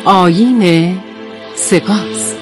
آیین سپاس.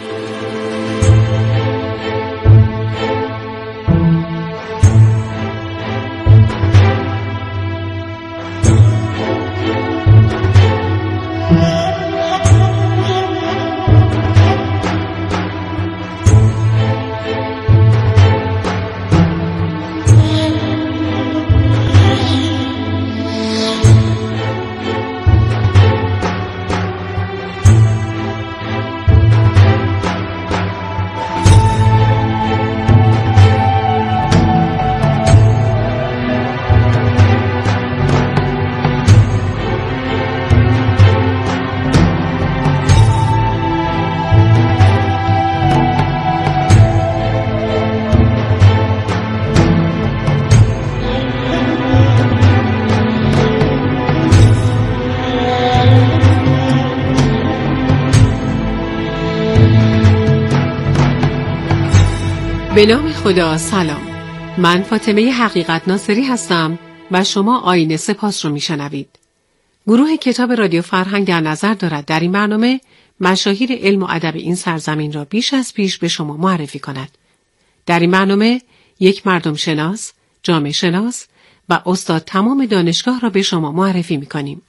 به نام خدا. سلام، من فاطمه حقیقت ناصری هستم و شما آیین سپاس رو میشنوید. گروه کتاب رادیو فرهنگ در نظر دارد در این برنامه مشاهیر علم و ادب این سرزمین را بیش از پیش به شما معرفی کند. در این برنامه یک مردم شناس، جامعه شناس و استاد تمام دانشگاه را به شما معرفی میکنیم.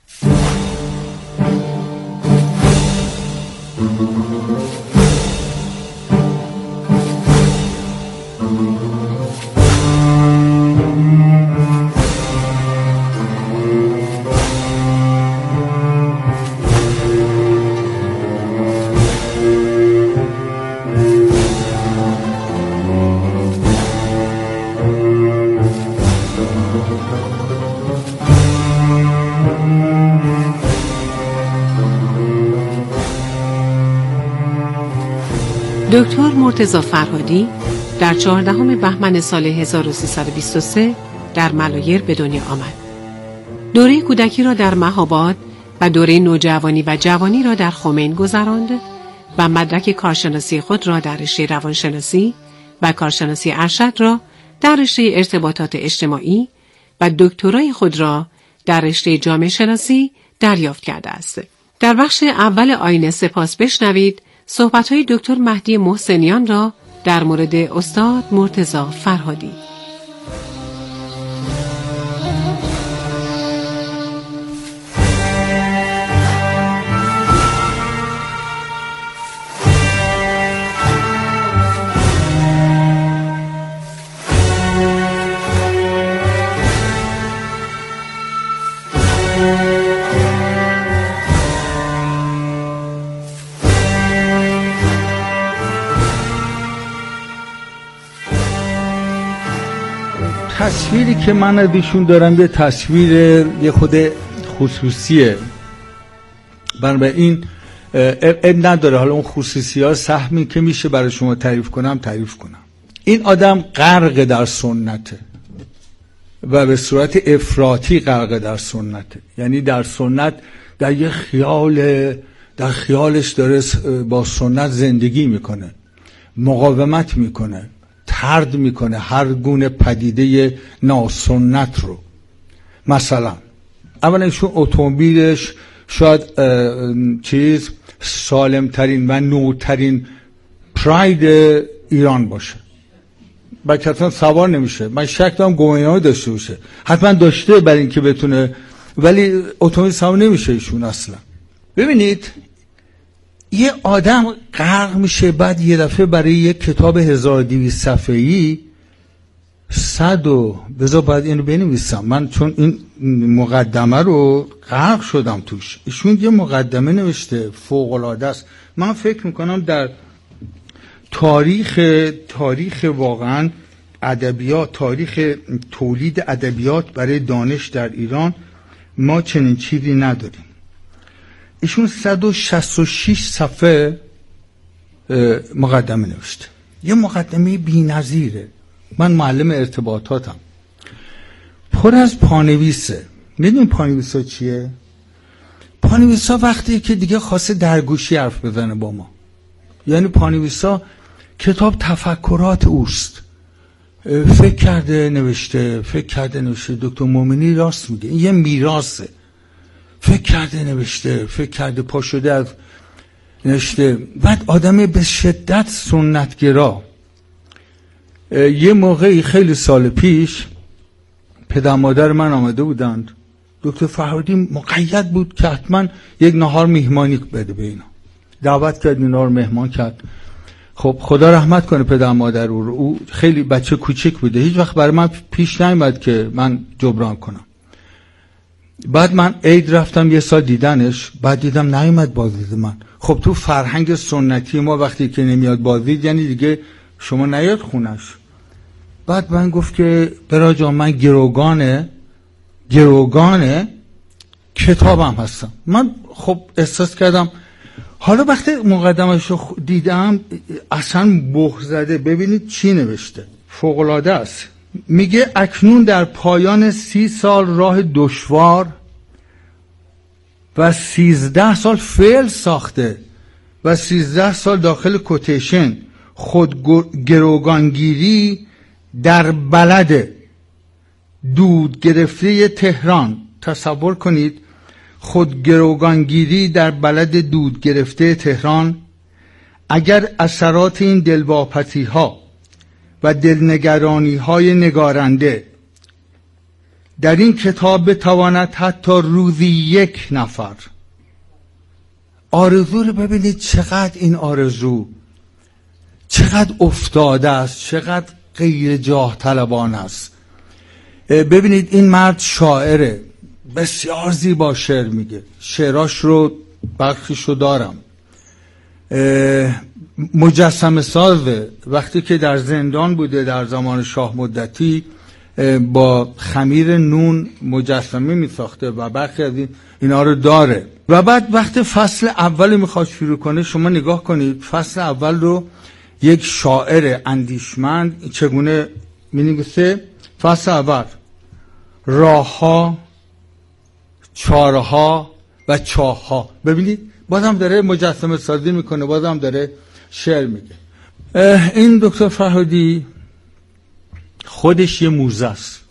دکتر مرتضی فرهادی در 14 بهمن سال 1323 در ملایر به دنیا آمد. دوره کودکی را در مهاباد و دوره نوجوانی و جوانی را در خمین گذراند و مدرک کارشناسی خود را در رشته روانشناسی و کارشناسی ارشد را در رشته ارتباطات اجتماعی و دکترای خود را در رشته جامعه شناسی دریافت کرده است. در بخش اول آیین سپاس بشنوید صحبت‌های دکتر مهدی محسنیان را در مورد استاد مرتضی فرهادی. تصویری که من ازشون دارم یه تصویر یه خود خصوصیه، بنابراین این نداره حالا اون خصوصی ها سهمی که میشه برای شما تعریف کنم. این آدم غرق در سنته و به صورت افراطی غرق در سنته، یعنی در سنت در یه در خیالش داره با سنت زندگی میکنه، مقاومت میکنه، طرد میکنه هر گونه پدیده ناسنت رو. مثلا اولا ایشون اتومبیلش شاید سالمترین و نوترین پراید ایران باشه، بلکه حتما سوار نمیشه. من شک دارم گواهینامه داشته باشه، حتما داشته برای اینکه بتونه، ولی اتومبیل سوار نمیشه ایشون اصلا. ببینید یه آدم غرق میشه، بعد یه دفعه برای یه کتاب 1200 صفحه‌ای بذار باید اینو بنویسم من، چون این مقدمه رو غرق شدم توش. ایشون یه مقدمه نوشته فوق‌العاده است. من فکر میکنم در تاریخ واقعا ادبیات، تاریخ تولید ادبیات برای دانش در ایران ما چنین چیزی نداریم. ایشون 166 صفحه مقدمه نوشته، یه مقدمه بی‌نظیره. من معلم ارتباطاتم، پر از پانویسه. میدونی پانویسا چیه؟ پانویسا وقتی که دیگه خواسته درگوشی حرف بزنه با ما، یعنی پانویسا کتاب تفکرات اوست، فکر کرده نوشته. دکتر مومنی راست میگه، این یه میراثه. فکر کرده نوشته، فکر کرده پا شده از نشته. بعد آدم به شدت سنتگرا. یه موقعی خیلی سال پیش پدر مادر من آمده بودند، دکتر فرهادی مقید بود که حتما یک نهار میهمانی بده به اینا، دعوت کرد اینا رو مهمان کرد. خب خدا رحمت کنه پدر مادر رو، او خیلی بچه کوچک بوده، هیچ وقت برای من پیش نیامد که من جبران کنم. بعد من عید رفتم یه سال دیدنش، بعد دیدم نیامد بازدید من. خب تو فرهنگ سنتی ما وقتی که نمیاد بازدید یعنی دیگه شما نیاد خونش. بعد من گفت که برای جان من گروگان کتابم هستم. من خب احساس کردم، حالا وقتی مقدمه‌شو دیدم اصلا بغض زده. ببینید چی نوشته، فوق‌العاده است. میگه اکنون در پایان 30 سال راه دشوار و 13 سال فعل ساخته و 13 سال داخل کوتیشن خود گروگانگیری در بلد دود گرفته تهران. تصور کنید خود گروگانگیری در بلد دود گرفته تهران. اگر اثرات این دلواپسی ها و دلنگرانی های نگارنده در این کتاب بتواند حتی روزی 1 نفر آرزو رو ببینید، چقدر این آرزو چقدر افتاده است، چقدر غیر جاه طلبان است. ببینید این مرد شاعره، بسیار زیبا شعر میگه، شعراش رو برخیش رو دارم. مجسمه سازه، وقتی که در زندان بوده در زمان شاه مدتی با خمیر نون مجسمه میساخته و برخی از اینا رو داره. و بعد وقتی فصل اول میخواد شروع کنه، شما نگاه کنید فصل اول رو یک شاعر اندیشمند چگونه مینویسه. فصل اول: راهها، چارها و چاهها. ببینید بازم داره مجسمه سازی میکنه، بازم داره شعر میگه. این دکتر فرهادی خودش یه موزه است.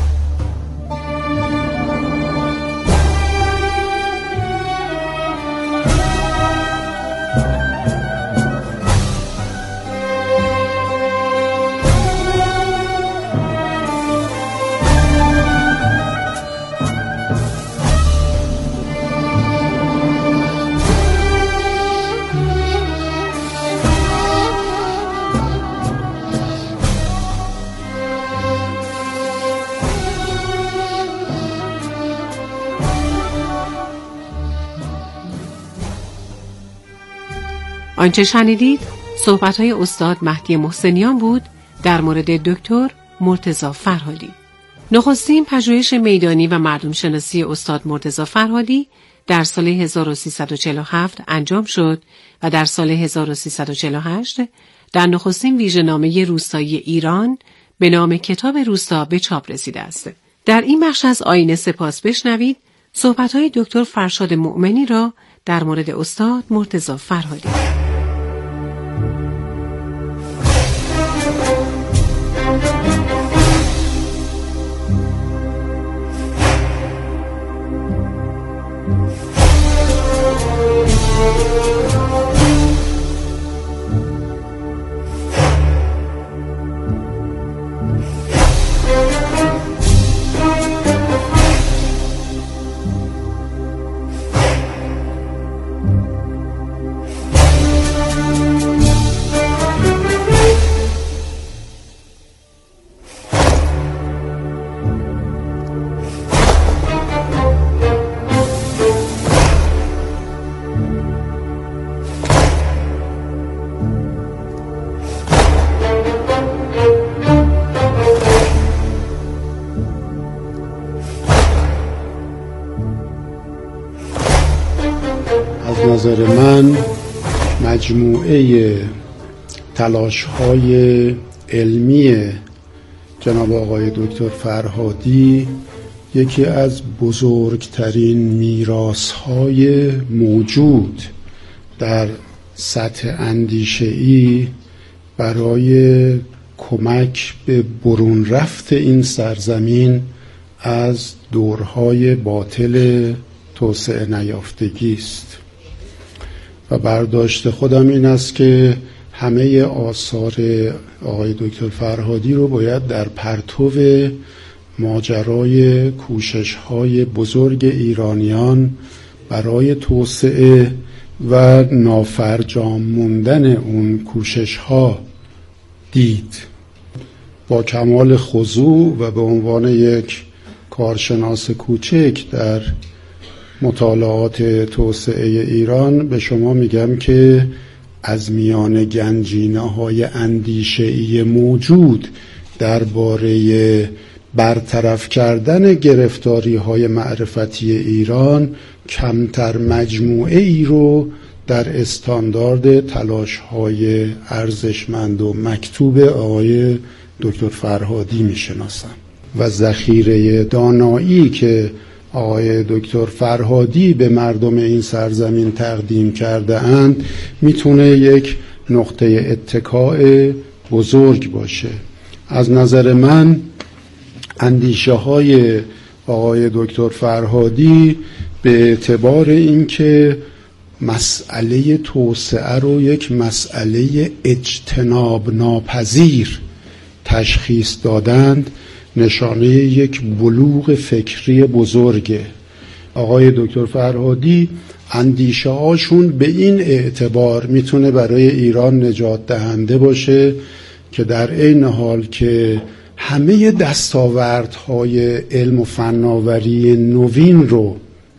آنچه شنیدید صحبت‌های استاد مهدی محسنیان بود در مورد دکتر مرتضی فرهادی. نخستین پژوهش میدانی و مردم شناسی استاد مرتضی فرهادی در سال 1347 انجام شد و در سال 1348 در نخستین ویژه‌نامه روستایی ایران به نام کتاب روستا به چاپ رسیده است. در این بخش از آیین سپاس بشنوید صحبت‌های دکتر فرشاد مؤمنی را در مورد استاد مرتضی فرهادی. نظر من مجموعه تلاش‌های علمی جناب آقای دکتر فرهادی یکی از بزرگترین میراث‌های موجود در سطح اندیشه‌ای برای کمک به برون رفت این سرزمین از دورهای باطل توسعه نیافتگی است و برداشت خودم این است که همه آثار آقای دکتر فرهادی رو باید در پرتو ماجرای کوشش‌های بزرگ ایرانیان برای توسعه و نافرجام موندن اون کوشش‌ها دید. با کمال خضوع و به عنوان یک کارشناس کوچک در مطالعات توسعه ایران به شما میگم که از میان گنجینه‌های اندیشه‌ای موجود درباره برطرف کردن گرفتاری‌های معرفتی ایران کمتر مجموعه ای رو در استاندارد تلاش‌های ارزشمند و مکتوب آقای دکتر فرهادی میشناسم و ذخیره دانایی که آقای دکتر فرهادی به مردم این سرزمین تقدیم کرده اند میتونه یک نقطه اتکاء بزرگ باشه. از نظر من اندیشه های آقای دکتر فرهادی به اعتبار اینکه مسئله توسعه رو یک مسئله اجتناب ناپذیر تشخیص دادند نشانه یک بلوغ فکری بزرگه. آقای دکتر فرهادی اندیشه هاشون به این اعتبار میتونه برای ایران نجات دهنده باشه که در عین حال که همه دستاوردهای علم و فناوری نوین رو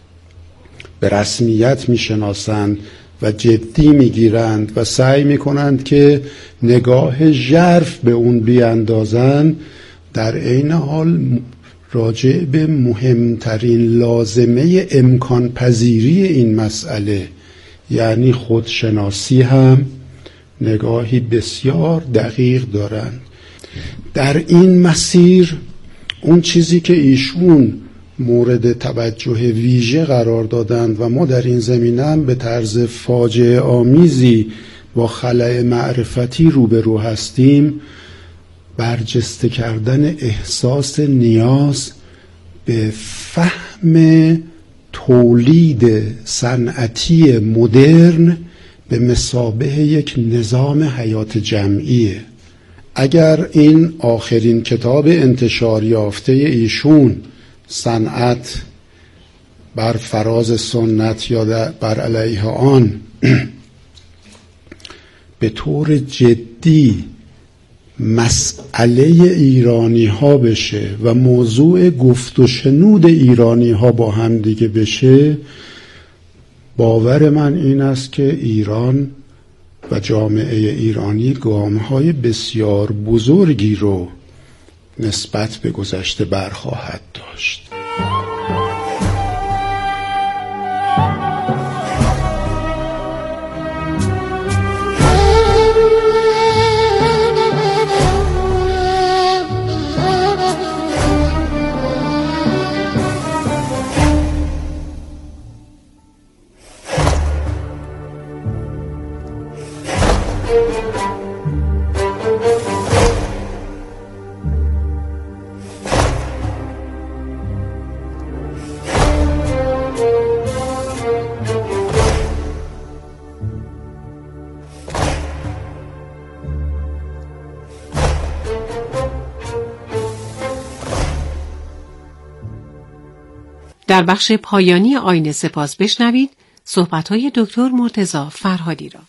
به رسمیت میشناسند و جدی میگیرند و سعی میکنند که نگاه ژرف به اون بیاندازند، در عین حال راجع به مهمترین لازمه امکان پذیری این مسئله یعنی خودشناسی هم نگاهی بسیار دقیق دارند. در این مسیر اون چیزی که ایشون مورد توجه ویژه قرار دادند و ما در این زمینه هم به طرز فاجعه آمیزی با خلأ معرفتی روبرو هستیم، برجسته کردن احساس نیاز به فهم تولید صنعتی مدرن به مثابه یک نظام حیات جمعیه. اگر این آخرین کتاب انتشار یافته ایشون صنعت بر فراز سنت یا بر علیه آن به طور جدی مسئله ایرانی ها بشه و موضوع گفت و شنود ایرانی ها با هم دیگه بشه، باور من این است که ایران و جامعه ایرانی گام‌های بسیار بزرگی رو نسبت به گذشته برخواهد داشت. در بخش پایانی آینه سپاس بشنوید صحبت‌های دکتر مرتضی فرهادی را.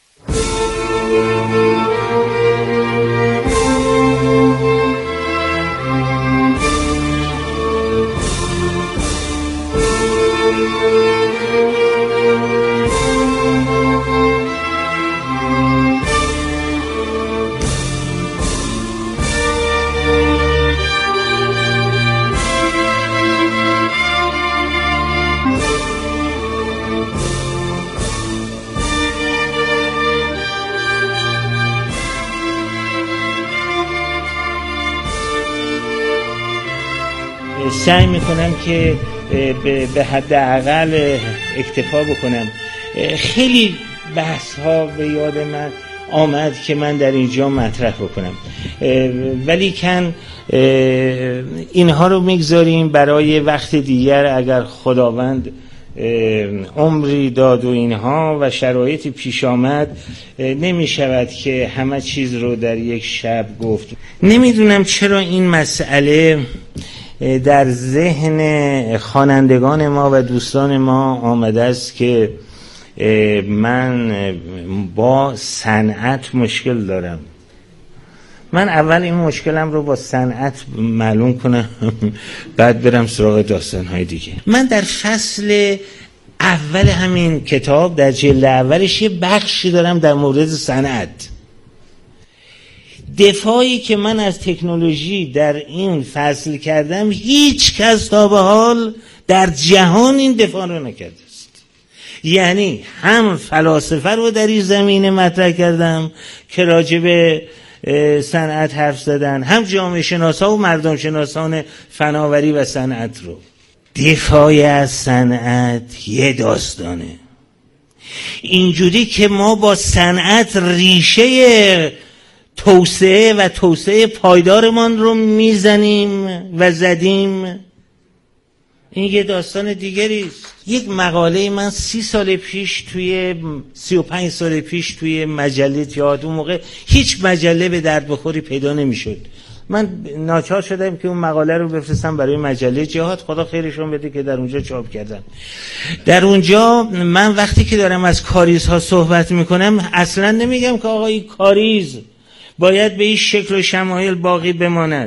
سعی میکنم که به حداقل اکتفا بکنم. خیلی بحث ها به یاد من آمد که من در اینجا مطرح بکنم، ولی کن اینها رو میگذاریم برای وقت دیگر اگر خداوند عمری داد و اینها و شرایطی پیش آمد، نمی شود که همه چیز رو در یک شب گفت. نمیدونم چرا این مسئله در ذهن خوانندگان ما و دوستان ما آمده است که من با صنعت مشکل دارم. من اول این مشکلم رو با صنعت معلوم کنم بعد برم سراغ داستان‌های دیگه. من در فصل اول همین کتاب در جلد اولش یه بخشی دارم در مورد صنعت. دفاعی که من از تکنولوژی در این فصل کردم هیچ کس تا به حال در جهان این دفاع رو نکرده است. یعنی هم فلاسفه رو در این زمینه مطرح کردم که راجع به صنعت حرف زدن، هم جامعه شناسا و مردم شناسان فناوری و صنعت رو. دفاع از صنعت یه داستانه، اینجوری که ما با صنعت ریشه توسعه و توسعه پایدارمان رو میزنیم و زدیم، این یه داستان دیگری است. یک مقاله من 35 سال پیش توی مجله تئاتر، اون موقع هیچ مجله به درد بخوری پیدا نمیشد، من ناچار شدم که اون مقاله رو بفرستم برای مجله جهاد، خدا خیرشون بده که در اونجا چاپ کردن. در اونجا من وقتی که دارم از کاریزها صحبت میکنم اصلا نمیگم که آقا این کاریز باید به این شکل و شمایل باقی بماند.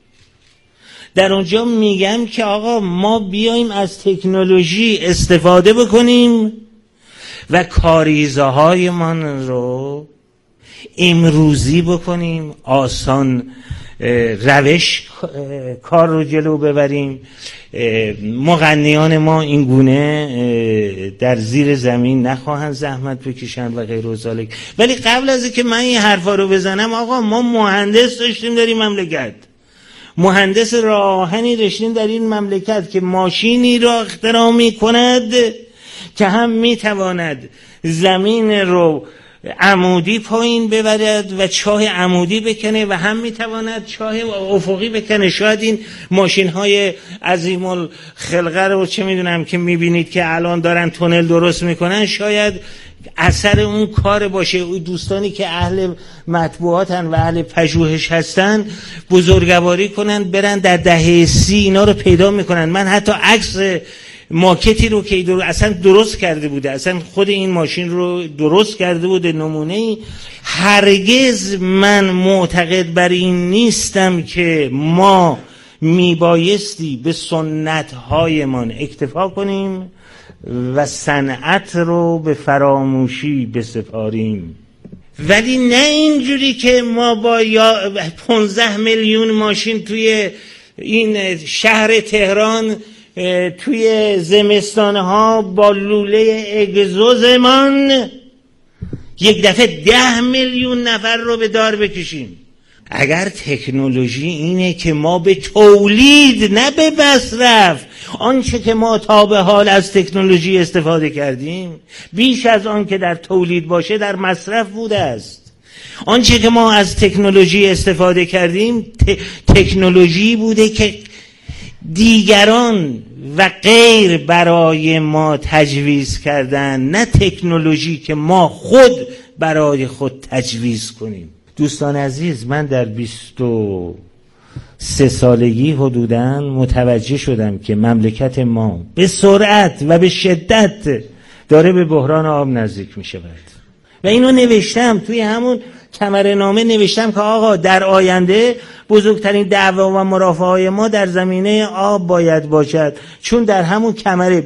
در اونجا میگم که آقا ما بیایم از تکنولوژی استفاده بکنیم و کاریزهای من رو امروزی بکنیم، آسان روش کار رو جلو ببریم. مغنیان ما این گونه در زیر زمین نخواهند زحمت بکشند و غیر و ذالک. ولی قبل از اینکه من این حرفا رو بزنم، آقا ما مهندس داشتیم در این مملکت، مهندس راه آهنی داشتیم در این مملکت که ماشینی را اختراع می‌کند که هم می‌تواند زمین رو عمودی پایین ببرد و چاه عمودی بکنه و هم میتواند چاه افقی بکنه. شاید این ماشین های عظیم الخلقه رو چه میدونم که میبینید که الان دارن تونل درست میکنن، شاید اثر اون کار باشه. دوستانی که اهل مطبوعاتن و اهل پژوهش هستن بزرگواری کنن، برن در دهه 30 اینا رو پیدا میکنن. من حتی عکس ماکتی رو که اصلا درست کرده بوده، اصلا خود این ماشین رو درست کرده بوده، نمونه‌ای. هرگز من معتقد بر این نیستم که ما میبایستی به سنت‌هایمان اکتفا کنیم و صنعت رو به فراموشی بسپاریم، ولی نه اینجوری که ما با 15 میلیون ماشین توی این شهر تهران توی زمستانها با لوله اگزوزمان یک دفعه 10 میلیون نفر رو به دار بکشیم. اگر تکنولوژی اینه که ما به تولید نه به مصرف، آنچه که ما تا به حال از تکنولوژی استفاده کردیم بیش از آن که در تولید باشه در مصرف بوده است. آنچه که ما از تکنولوژی استفاده کردیم تکنولوژی بوده که دیگران و غیر برای ما تجویز کردن، نه تکنولوژی که ما خود برای خود تجویز کنیم. دوستان عزیز، من در 23 سالگی حدوداً متوجه شدم که مملکت ما به سرعت و به شدت داره به بحران آب نزدیک می شود و اینو نوشتم توی همون کمرنامه، نوشتم که آقا در آینده بزرگترین دعوا و مرافعه‌های ما در زمینه آب باید باشد، چون در همون کمر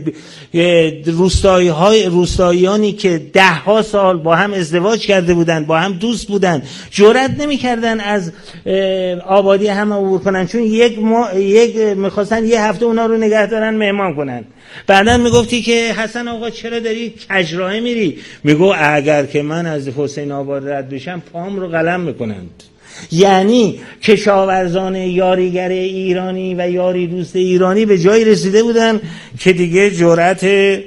روستاییانی که 10 سال با هم ازدواج کرده بودند، با هم دوست بودند، جرئت نمی‌کردن از آبادی هم عبور کنن، چون می‌خواستن یه هفته اونا رو نگه دارن مهمان کنن. بعداً میگفتی که حسن آقا چرا داری کجراه میری؟ میگو اگر که من از حسین آباد رد بشم پام رو قلم میکنند. یعنی کشاورزان یاریگر ایرانی و یاری دوست ایرانی به جایی رسیده بودن که دیگه جرأت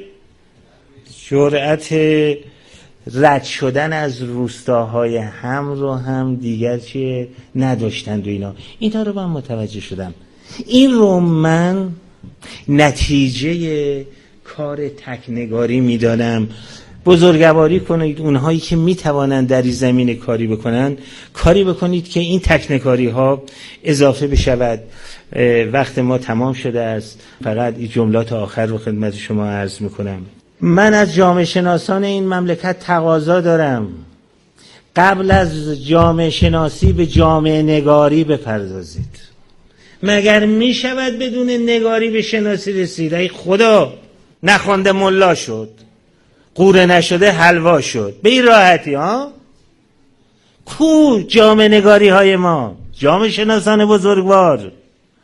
رد شدن از روستاهای هم رو هم دیگر چه نداشتند و اینا رو من متوجه شدم. این رو من نتیجه کار تکنگاری میدادم. بزرگواری کنید، اونهایی که میتوانند در این زمینه کاری بکنند کاری بکنید که این تکنگاری ها اضافه بشود. وقت ما تمام شده است. فقط این جملات آخر رو خدمت شما عرض میکنم. من از جامعه شناسان این مملکت تقاضا دارم قبل از جامعه شناسی به جامعه نگاری بپردازید. مگر می شود بدون نگاری به شناسی رسید؟ ای خدا، نخوانده ملا شد، قوره نشده حلوا شد. به این راحتی ها؟ کو جامعه نگاری های ما؟ جامعه شناسان بزرگوار،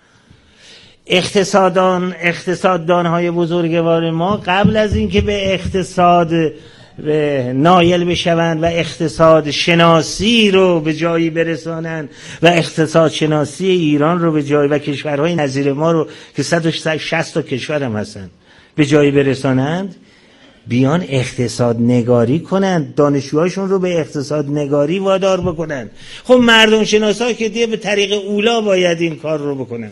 اقتصاددان های بزرگوار ما قبل از اینکه به اقتصاد نایل بشوند و اقتصاد شناسی رو به جایی برسانند و اقتصاد شناسی ایران رو به جایی و کشورهای نظیر ما رو که 160 تا کشور هم هستن به جایی برسانند، بیان اقتصاد نگاری کنند، دانشجوهاشون رو به اقتصاد نگاری وادار بکنند. خب مردم شناسا که دیگه به طریق اولا باید این کار رو بکنند.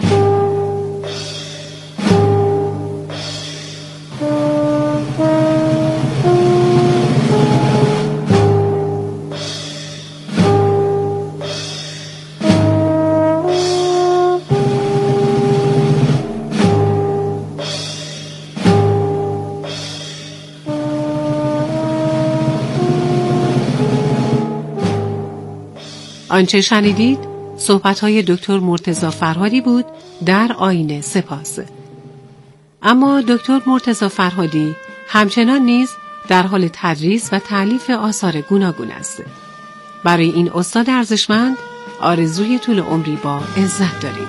آنچه شنیدید صحبت‌های دکتر مرتضی فرهادی بود در آینه سپاس. اما دکتر مرتضی فرهادی همچنان نیز در حال تدریس و تألیف آثار گوناگون است. برای این استاد ارزشمند آرزوی طول عمری با عزت داریم.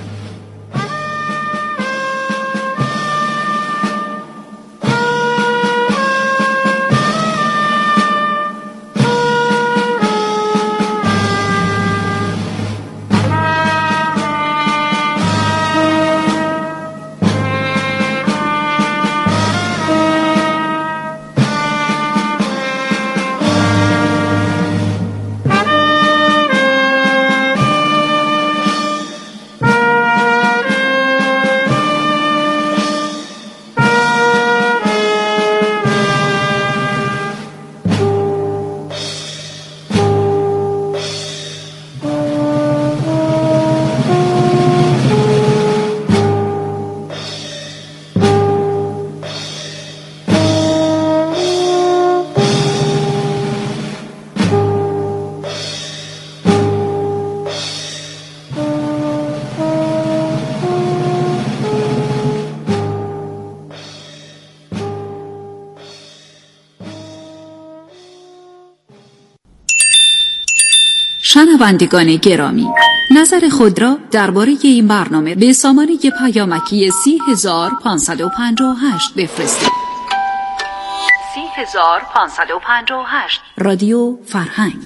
شنوندگان گرامی، نظر خود را درباره این برنامه به سامانه پیامکی 30558 بفرستید. 30558 رادیو فرهنگ.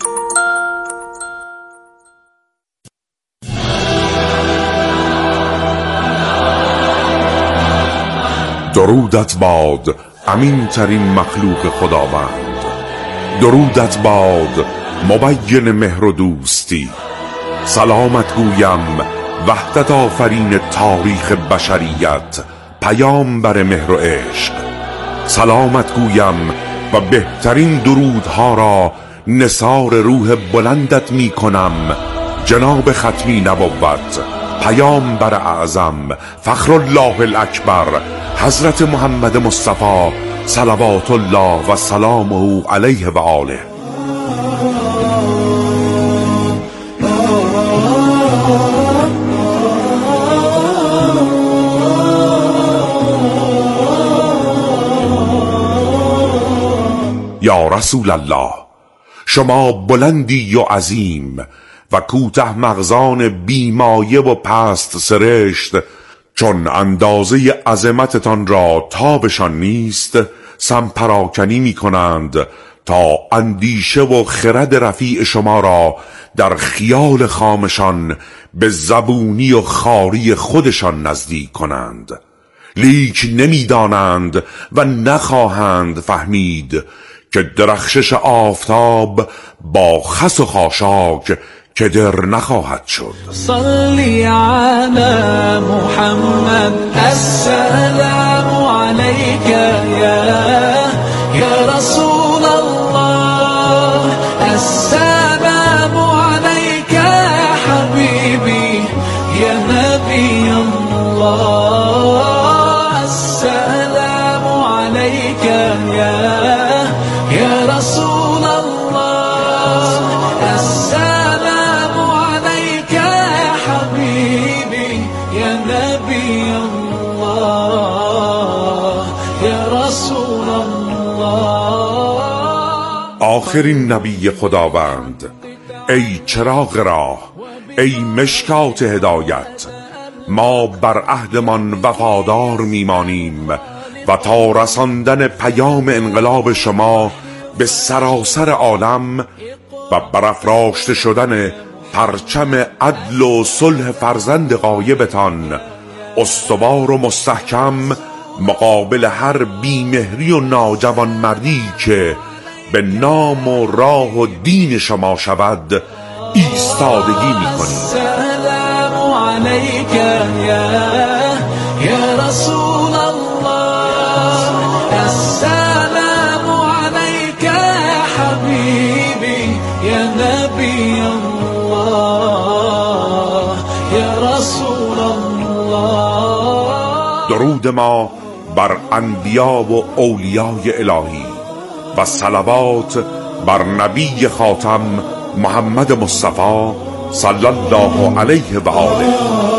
درودت باد امین ترین مخلوق خداوند، درودت باد مبین مهر و دوستی، سلامت گویم وحدت آفرین تاریخ بشریت، پیامبر مهر و عشق. سلامت گویم و بهترین درودها را نثار روح بلندت می کنم، جناب ختمی نبوت، پیامبر اعظم، فخر الله الاکبر، حضرت محمد مصطفی صلوات الله و سلامه علیه و آله. یا رسول الله، شما بلندی و عظیم و کوته مغزان بیمایه و پست سرشت، چون اندازه عظمتتان را تابشان نیست، سمپراکنی می کنند تا اندیشه و خرد رفیع شما را در خیال خامشان به زبونی و خاری خودشان نزدیک کنند، لیک نمی دانند و نخواهند فهمید که درخشش آفتاب با خس و خاشاک که در نخواهد شد. صلی علی محمد السلام عليك يا رسول الله السلام عليك يا حبيبي يا نبي الله السلام عليك يا رسول الله السلام عليك يا حبيبي يا نبي الله يا رسول الله. آخرین نبی خداوند، ای چراغ راه، ای مشکات هدایت، ما بر عهدمان وفادار میمانیم و تا رساندن پیام انقلاب شما به سراسر عالم و برافراشته شدن پرچم عدل و صلح فرزند غایبتان استوار و مستحکم مقابل هر بیمهری و ناجوانمردی که به نام و راه و دین شما شود ایستادگی می‌کنیم. السلام علیک یا رسول الله السلام علیک یا حبیبی یا نبی الله یا رسول الله. درود ما بر انبیا و اولیای الهی و صلوات بر نبی خاتم محمد مصطفی صلی الله علیه و آله.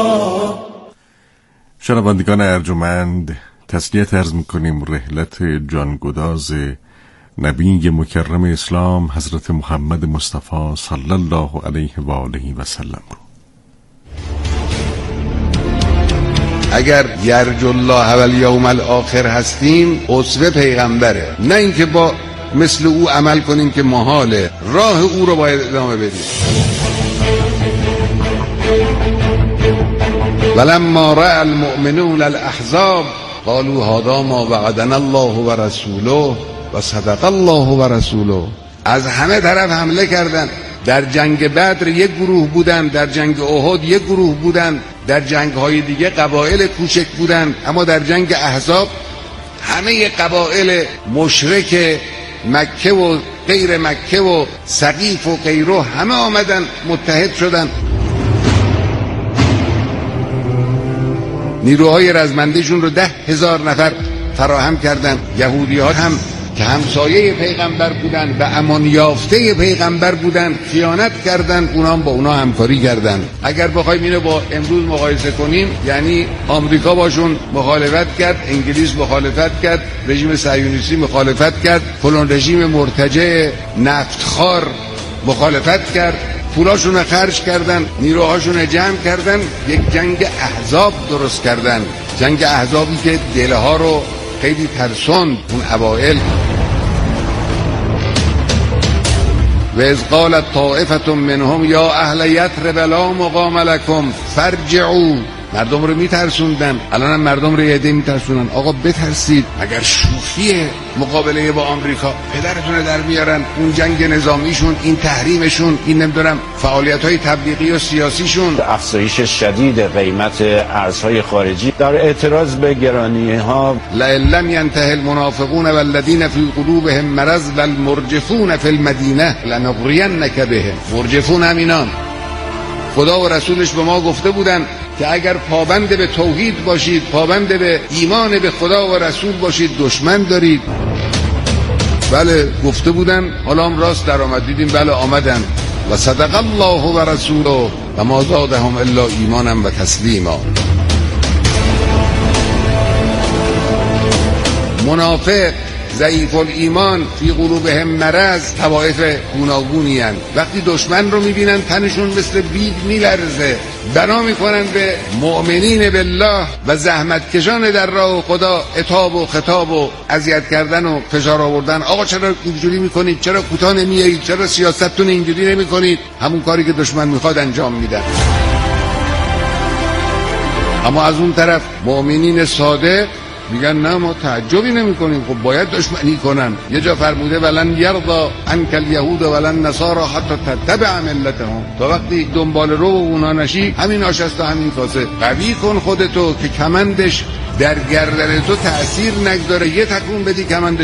شنوندگان ارجمند، تسلیت عرض می‌کنیم رحلت جانگداز نبی مکرم اسلام حضرت محمد مصطفی صلی الله علیه و آله و سلم رو. اگر یرج الله و الیوم الاخر هستیم اسوه پیغمبره، نه اینکه با مثل او عمل کنیم که محاله. راه او رو باید ادامه بدیم. ولما رأى المؤمنون الاحزاب قالوا هذا ما وعدنا الله و رسوله و صدق الله و رسوله. از همه طرف حمله کردن. در جنگ بدر یک گروه بودن، در جنگ احد یک گروه بودن، در جنگ های دیگه قبایل کوچک بودن، اما در جنگ احزاب همه قبایل مشرک مکه و غیر مکه و سقیف و غیره همه آمدن متحد شدن. نیروهای رزمندیشون رو 10,000 نفر فراهم کردن. یهودی ها هم که همسایه پیغمبر بودن و امان یافته پیغمبر بودن خیانت کردن، اونا هم با اونا همکاری کردن. اگر بخوایم اینو با امروز مقایسه کنیم، یعنی آمریکا باشون مخالفت کرد، انگلیس مخالفت کرد، رژیم صهیونیستی مخالفت کرد، فلان رژیم مرتجع نفتخوار مخالفت کرد، پولاشون رو خرج کردن، نیروهاشون رو جمع کردن، یک جنگ احزاب درست کردن. جنگ احزابی که دلها رو خیلی ترسوند اون اوائل. و اذ قالت طائفة منهم یا اهل یثرب لا مقام لكم فارجعوا. مردم رو میترسوندن. الان هم مردم رو یه عده میترسونن. آقا بترسید، مگر شوخیه مقابله با آمریکا؟ پدرتون در میارن. اون جنگ نظامیشون، این تحریمشون، این نمیدونم فعالیت‌های تبلیغی و سیاسیشون، افزایش شدید قیمت ارزهای خارجی در اعتراض به گرانی‌ها. لئن لم ينته المنافقون والذین فی قلوبهم مرض والمرجفون فی المدینه لنغرینک بهم. مرجفون همینان. خدا و رسولش به ما گفته بودن که اگر پابند به توحید باشید، پابند به ایمان به خدا و رسول باشید، دشمن دارید. بله گفته بودن، حالا هم راست در آمد، دیدیم بله آمدن. و صدق الله و رسوله و ما زادهم الا ایمانا و تسلیما. منافق ضعیف الایمان فی قلوبهم مرض، طوایف گوناگونی هستند. وقتی دشمن رو میبینن تنشون مثل بید میلرزه، بنا میکنن به مؤمنین بالله و زحمت کشان در راه خدا عتاب و خطاب و اذیت کردن و فشار آوردن. آقا چرا اینجوری میکنید؟ چرا کوتاه نمیایید؟ چرا سیاستتون اینجوری نمیکنید؟ همون کاری که دشمن میخواد انجام میدن. اما از اون طرف مؤمنین صادق میگن نه ما تعجبی نمی کنیم، خب باید دشمنی کنن. یه جا فرموده ولن یرضا عنک الیهود ولن نصارا حتی تتبع ملتهم. تا وقتی دنبال رو اونا نشی، همین آش است و همین کاسه. قوی کن خودتو که کمندش در گردن تو تأثیر نگذاره، یه تکون بدی کمند